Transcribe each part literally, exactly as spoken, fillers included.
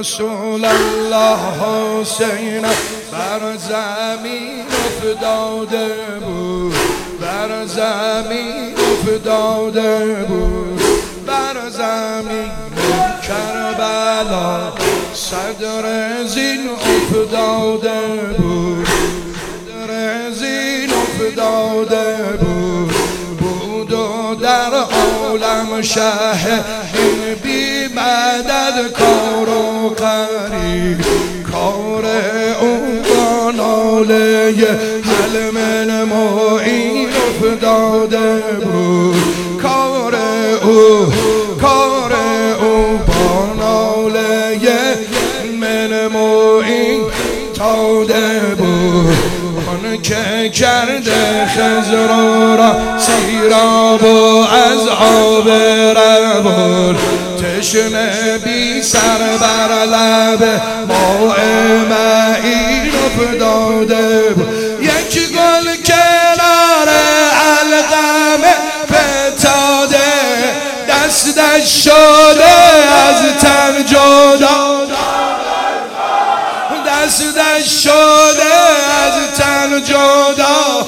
رسول الله حسین بر زمین افتاده بود، بر زمین افتاده بود، بر زمین کربلا صدر زین افتاده بود، صدر زین افتاده بود. بود و در عالم شه این بی مدد کار و قریب، کار او با ناله حلم المعین افتاده بود، کار او کار او با ناله من معین تاده بود. آن که کرده خضر را سیراب و از آب روان، تشنه بی سر بر لب ماء معین افتاده بود. یک گل کنار علقمه فتاده، دستش شده از تن جدا، دستش شده از تن جدا.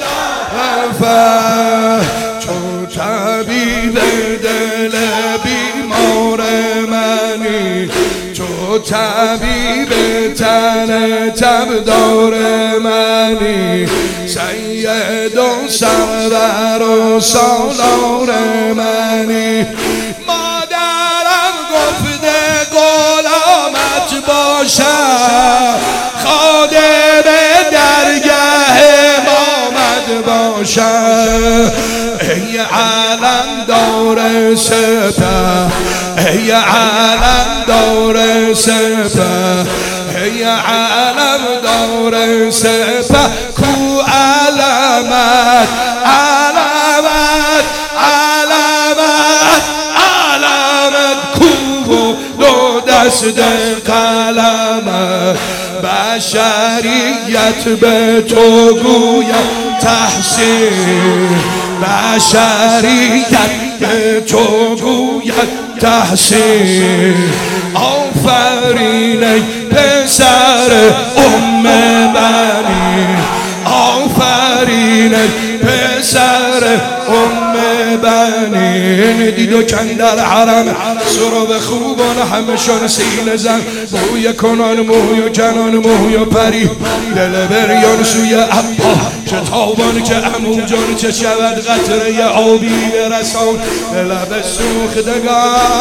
چون طبیب دل بیمار منی، چون طبیب تن تبدار منی، سید و سرور و سالار منی. مادرم گفته غلامت باشم، خادم درگاه امامت باشم. ای علم دار سپه، ای علم دار سپه، ای علم دار سپه، کو علمت علمت علمت علمت کو دو دست قلمت. بشریت به تو گوید تحسین، بشریت به تو گوید تحسین. آفرین ای پسر ام بنی، آفرین ای پسر ام بنی. دید و کندر حرم سراب خوبان همشان سینه زن، موی کنان موی و کنان موی و پری، دل بریان سوی عبا شتابان که عمو جان چه شود قطره آبی برسان. به لب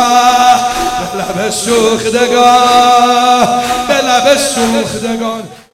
سوختگاه، به لب سوختگاه، به لب سوختگان.